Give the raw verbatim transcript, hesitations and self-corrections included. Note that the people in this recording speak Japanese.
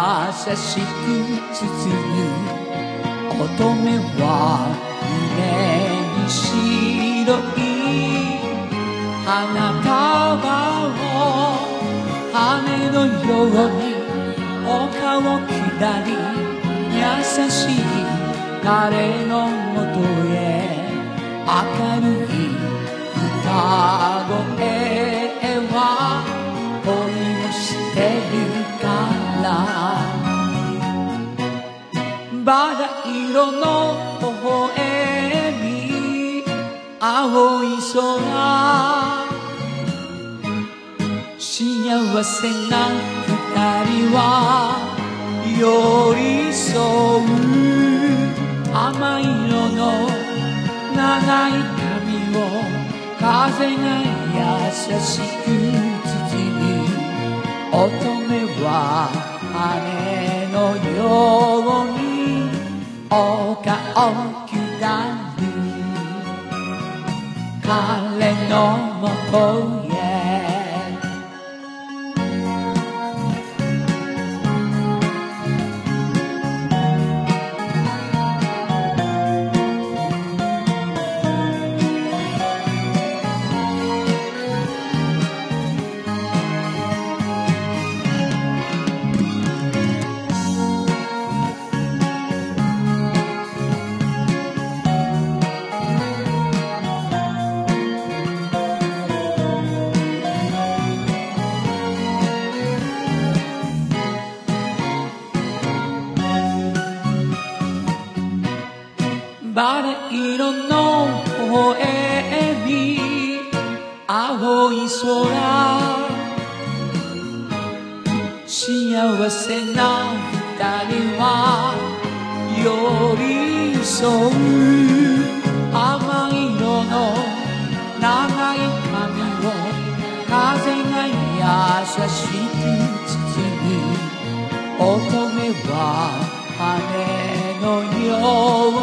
優しく包む乙女は夢に白い花束を羽のように丘を下り優しい彼のもとへ明るい歌声は恋をしてるからバラ色の微笑み青い空幸せな二人は寄り添う甘い色の長い髪を風が優しく包む乙女は羽のように丘を下る彼のもとへバラ色の微笑み青い空幸せな二人は寄り添う甘い色の長い髪を風が優しく包む乙女は羽のよう